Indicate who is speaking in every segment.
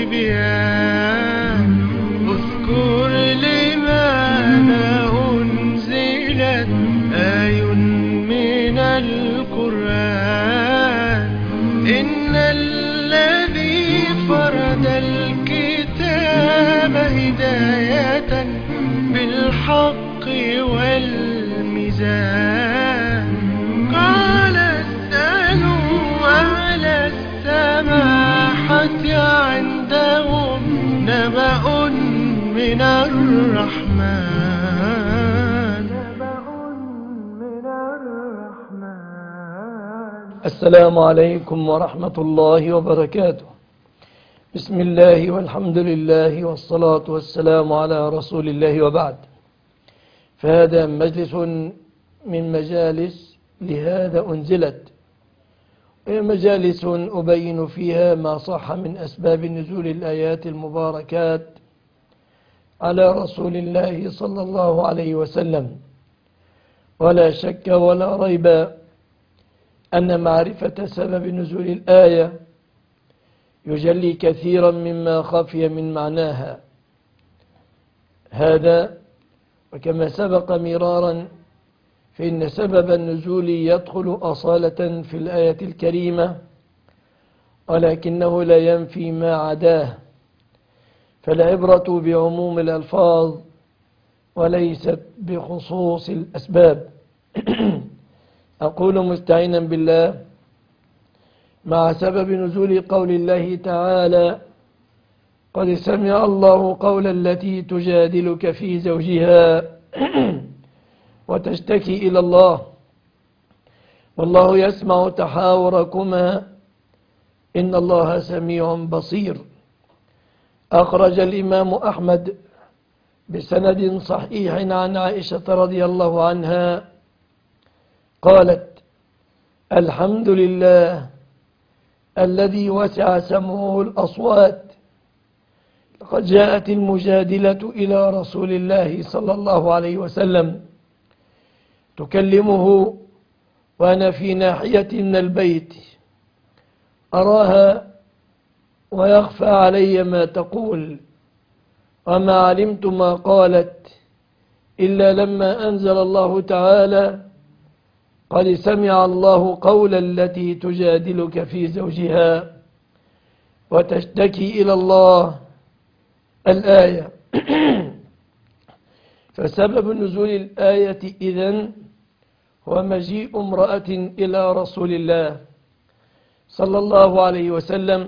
Speaker 1: بها اذكر لماذا أنزلت آي من القرآن. إن الذي فرد الكتاب هداية بالحق والميزان. قال اسألوا أهل السماحة عندهم نبأ من الرحمن.
Speaker 2: السلام عليكم ورحمة الله وبركاته. بسم الله والحمد لله والصلاة والسلام على رسول الله وبعد. فهذا مجلس من مجالس لهذا أنزلت، وهي مجالس أبين فيها ما صح من أسباب نزول الآيات المباركات على رسول الله صلى الله عليه وسلم. ولا شك ولا ريب أن معرفة سبب نزول الآية يجلي كثيرا مما خفي من معناها. هذا وكما سبق مرارا فإن سبب النزول يدخل أصالة في الآية الكريمة، ولكنه لا ينفي ما عداه، فالعبرة بعموم الألفاظ وليست بخصوص الأسباب. أقول مستعينا بالله مع سبب نزول قول الله تعالى: قد سمع الله قول التي تجادلك في زوجها وتشتكي إلى الله والله يسمع تحاوركما إن الله سميع بصير. أخرج الإمام أحمد بسند صحيح عن عائشة رضي الله عنها قالت: الحمد لله الذي وسع سمعه الأصوات. لقد جاءت المجادلة إلى رسول الله صلى الله عليه وسلم تكلمه وأنا في ناحية من البيت أراها ويخفى علي ما تقول، وما علمت ما قالت إلا لما أنزل الله تعالى: قد سمع الله قول التي تجادلك في زوجها وتشتكي إلى الله، الآية. فسبب نزول الآية إذن هو مجيء امرأة إلى رسول الله صلى الله عليه وسلم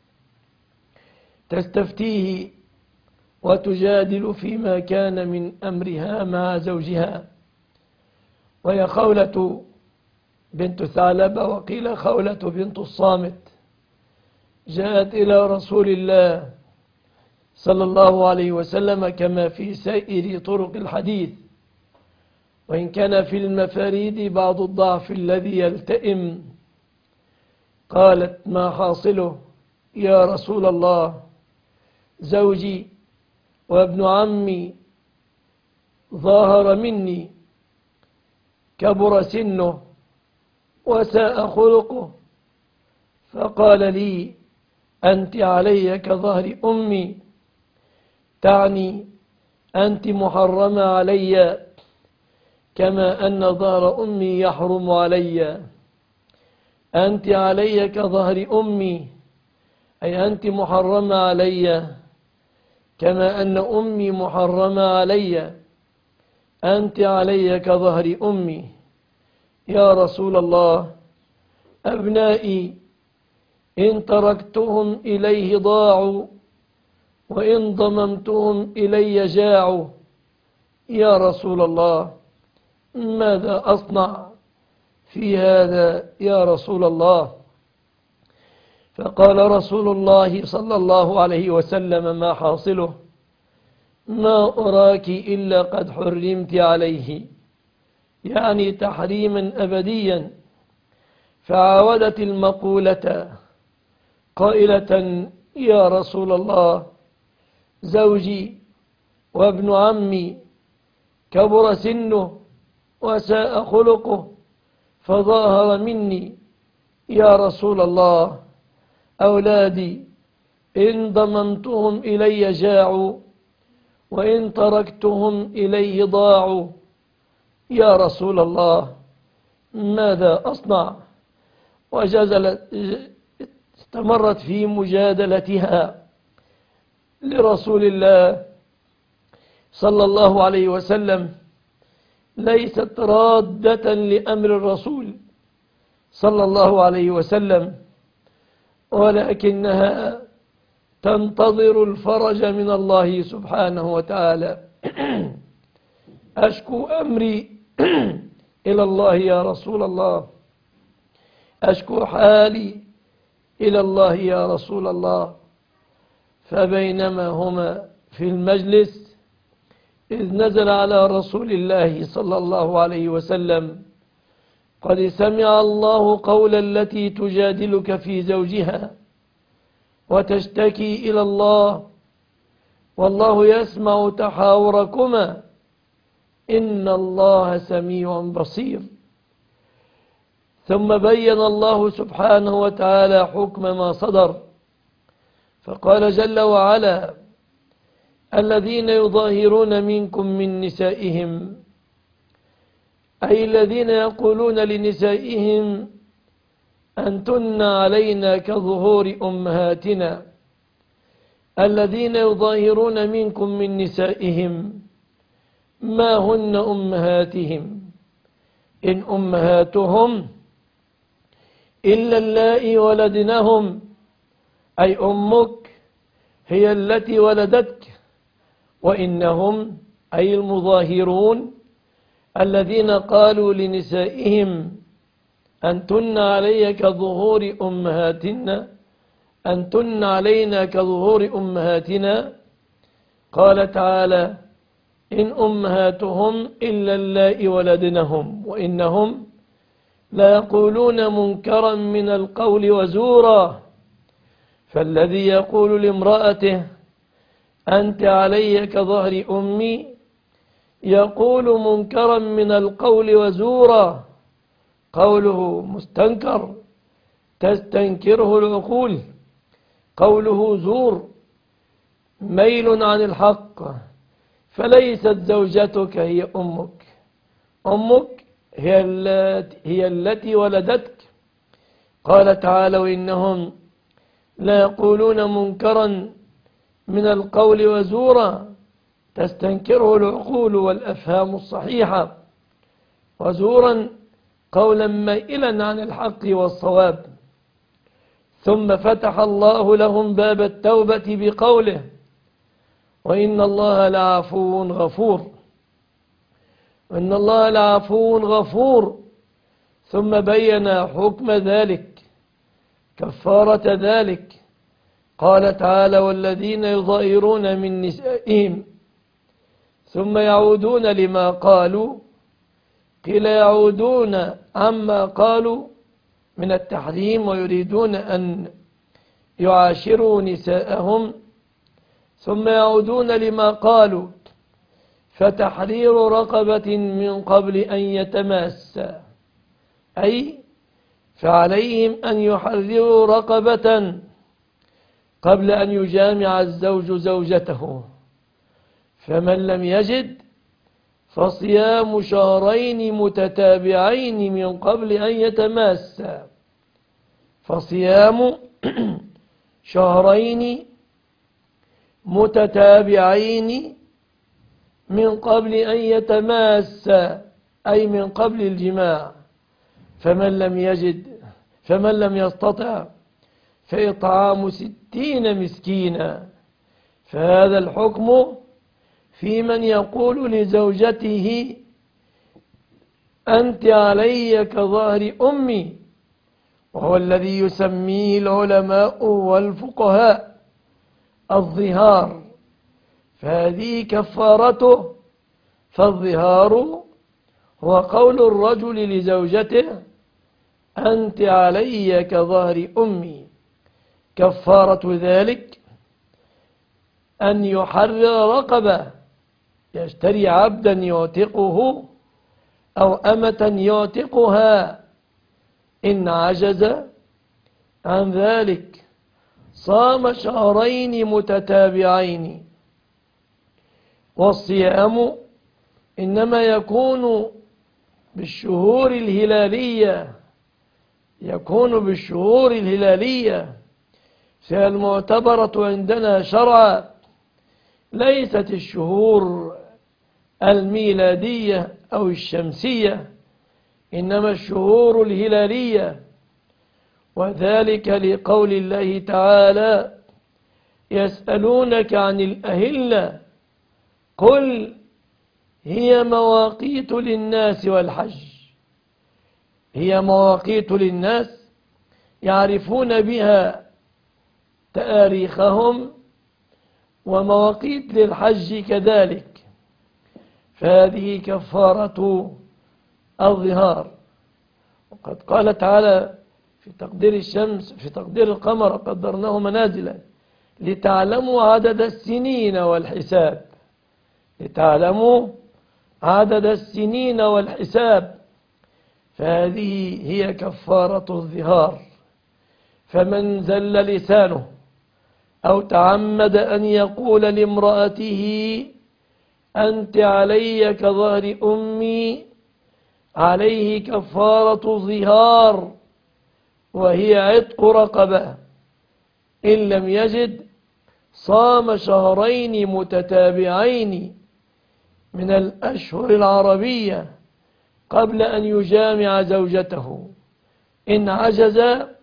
Speaker 2: تستفتيه وتجادل فيما كان من أمرها مع زوجها، وهي خولة بنت ثعلبة وقيل خولة بنت الصامت. جاءت إلى رسول الله صلى الله عليه وسلم كما في سائر طرق الحديث، وإن كان في المفاريد بعض الضعف الذي يلتئم. قالت: ما حاصله يا رسول الله؟ زوجي وابن عمي ظاهر مني، كبر سنه وساء خلقه، فقال لي: أنت علي كظهر أمي، تعني أنت محرمة علي كما أن ظهر أمي يحرم علي. أنت علي كظهر أمي أي أنت محرمة علي كما أن أمي محرمة علي. أنت علي كظهر أمي. يا رسول الله، أبنائي إن تركتهم إليه ضاعوا وإن ضممتهم إلي جاعوا. يا رسول الله، ماذا أصنع في هذا يا رسول الله؟ فقال رسول الله صلى الله عليه وسلم: ما حاصله؟ ما أراك إلا قد حرمت عليه، يعني تحريما أبديا. فعاودت المقولة قائلة: يا رسول الله، زوجي وابن عمي كبر سنه وساء خلقه فظاهر مني. يا رسول الله، أولادي إن ضممتهم إلي جاعوا وإن تركتهم إليه ضاعوا. يا رسول الله ماذا أصنع؟ استمرت في مجادلتها لرسول الله صلى الله عليه وسلم، ليست رادة لأمر الرسول صلى الله عليه وسلم، ولكنها تنتظر الفرج من الله سبحانه وتعالى. أشكو أمري إلى الله يا رسول الله، أشكو حالي إلى الله يا رسول الله. فبينما هما في المجلس إذ نزل على رسول الله صلى الله عليه وسلم: قد سمع الله قول التي تجادلك في زوجها وتشتكي إلى الله والله يسمع تحاوركما إن الله سميع بصير. ثم بين الله سبحانه وتعالى حكم ما صدر، فقال جل وعلا: الذين يظاهرون منكم من نسائهم، أي الذين يقولون لنسائهم: أنتن علينا كظهور أمهاتنا. الذين يظاهرون منكم من نسائهم ما هن أمهاتهم إن أمهاتهم إلا اللائي ولدنهم، أي أمك هي التي ولدتك، وإنهم أي المظاهرون الذين قالوا لنسائهم: أنتن علي كظهور أمهاتنا، أنتن علينا كظهور أمهاتنا. قال تعالى: إن أمهاتهم إلا اللائي ولدنهم وإنهم لا يقولون منكرا من القول وزورا. فالذي يقول لامرأته: أنت علي كظهر أمي، يقول منكرا من القول وزورا. قوله مستنكر تستنكره العقول، قوله زور ميل عن الحق. فليست زوجتك هي أمك، أمك هي التي ولدتك. قال تعالى: وإنهم لا يقولون منكرا من القول وزورا، تستنكره العقول والأفهام الصحيحة. وزورا قولا مائلا عن الحق والصواب. ثم فتح الله لهم باب التوبة بقوله: وإن الله لعفو غفور، وإن الله لعفو غفور. ثم بين حكم ذلك، كفارة ذلك. قال تعالى: والذين يظاهرون من نسائهم ثم يعودون لما قالوا، قيل يعودون عما قالوا من التحريم ويريدون أن يعاشروا نساءهم، ثم يعودون لما قالوا، فتحرير رقبة من قبل أن يتماسا، أي فعليهم أن يحرروا رقبة قبل أن يجامع الزوج زوجته. فمن لم يجد فصيام شهرين متتابعين من قبل أن يتماسا. فصيام شهرين متتابعين من قبل أن يتماسا، أي من قبل الجماع. فمن لم يستطع فإطعام 60 مسكينا. فهذا الحكم في من يقول لزوجته: أنت علي كظهر أمي، وهو الذي يسميه العلماء والفقهاء الظهار. فهذه كفارته. فالظهار هو قول الرجل لزوجته: أنت علي كظهر أمي. كفارة ذلك أن يحرر رقبة، يشتري عبدا يعتقه أو أمة يعتقها. إن عجز عن ذلك صام شهرين متتابعين. والصيام إنما يكون بالشهور الهلالية، يكون بالشهور الهلالية فالمعتبرة عندنا شرعا، ليست الشهور الميلادية أو الشمسية، إنما الشهور الهلالية. وذلك لقول الله تعالى: يسألونك عن الأهلة قل هي مواقيت للناس والحج. هي مواقيت للناس يعرفون بها تاريخهم، ومواقيت للحج كذلك، فهذه كفارة الظهار. وقد قال تعالى في تقدير الشمس في تقدير القمر: قدرناه منازل لتعلموا عدد السنين والحساب. لتعلموا عدد السنين والحساب، فهذه هي كفارة الظهار. فمن زل لسانه أو تعمد أن يقول لامرأته أنت علي كظهر أمي، عليه كفارة الظهار، وهي عتق رقبة. إن لم يجد صام شهرين متتابعين من الأشهر العربية قبل أن يجامع زوجته. إن عجز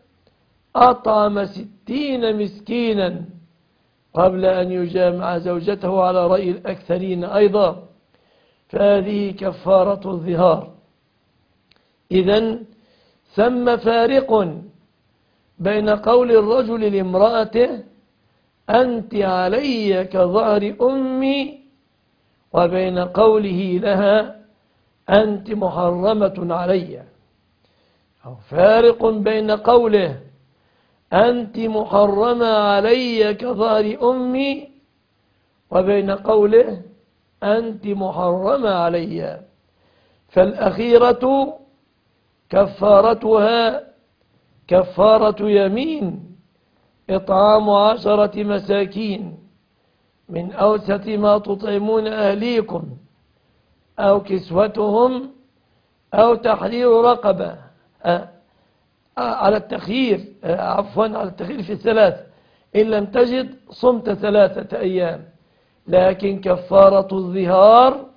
Speaker 2: أطعم 60 مسكينا قبل أن يجامع زوجته على رأي الأكثرين أيضا، فهذه كفارة الظهار. إذن ثم فارق بين قول الرجل لامرأته أنت علي كظهر أمي، وبين قوله لها أنت محرمة علي. أو فارق بين قوله أنت محرمة علي كظهر أمي، وبين قوله أنت محرمة علي. فالأخيرة كفارتها كفارة يمين، إطعام 10 مساكين من أوسط ما تطعمون أهليكم أو كسوتهم أو تحرير رقبة. على التخيير، على التخيير في الثلاث. إن لم تجد صمت 3 أيام. لكن كفارة الظهار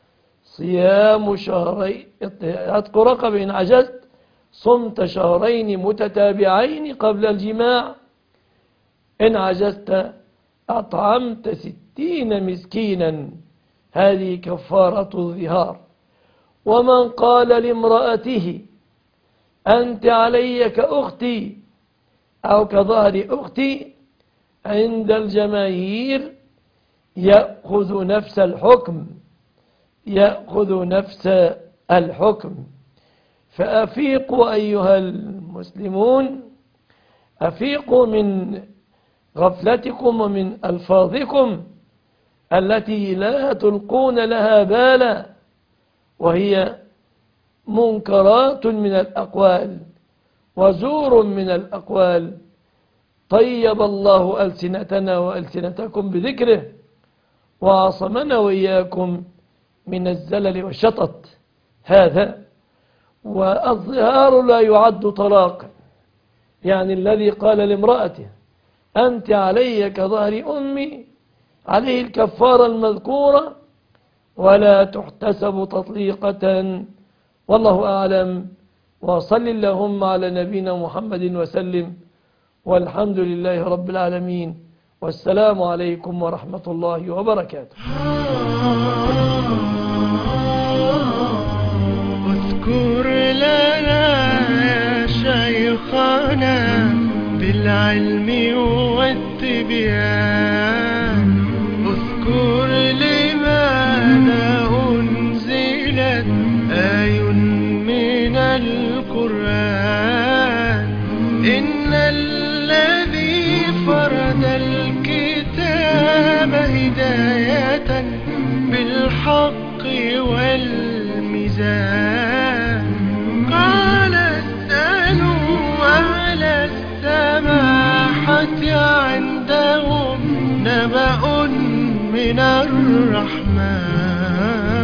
Speaker 2: صيام شهرين، عتق رقبة. إن عجزت صمت شهرين متتابعين قبل الجماع. إن عجزت أطعمت 60 مسكينا. هذه كفارة الظهار. ومن قال لامرأته أنت علي كأختي أو كظهر أختي، عند الجماهير يأخذ نفس الحكم، يأخذ نفس الحكم. فأفيقوا أيها المسلمون، أفيقوا من غفلتكم ومن ألفاظكم التي لا تلقون لها بالا، وهي منكرات من الأقوال وزور من الأقوال. طيب الله ألسنتنا وألسنتكم بذكره، وعصمنا وإياكم من الزلل والشطط. هذا والظهار لا يعد طلاقا. يعني الذي قال لامرأته أنت علي كظهر أمي عليه الكفارة المذكورة، ولا تحتسب تطليقة. والله أعلم. وصل اللهم على نبينا محمد وسلم، والحمد لله رب العالمين، والسلام عليكم ورحمة الله وبركاته.
Speaker 1: اذكر لنا يا شيخنا بالعلم والتبيان، اذكر لماذا أنزلت آي من القرآن. إن الذي فرد الكتاب هداية بالحق والميزان، قال اسألوا أهل السماحة نبأ من الرحمن